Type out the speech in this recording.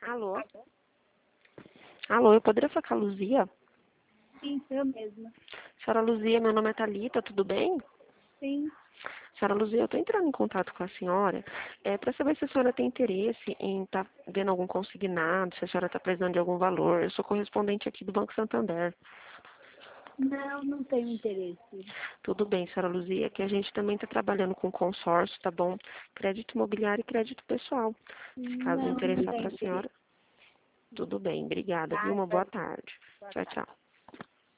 Alô? Alô, eu poderia falar com a Luzia? Sim, sou eu mesma. Senhora Luzia, meu nome é Thalita, tudo bem? Sim. Senhora Luzia, eu estou entrando em contato com a senhora para saber se a senhora tem interesse em estar vendo algum consignado, se a senhora está precisando de algum valor. Eu sou correspondente aqui do Banco Santander. Não, não tenho interesse. Tudo bem, senhora Luzia, que a gente também está trabalhando com consórcio, tá bom? Crédito imobiliário e crédito pessoal. Se caso Não interessar tenho para a interesse. senhora, tudo bem. Obrigada, viu? Tá? Uma boa tarde. Boa Tchau, tarde. tchau.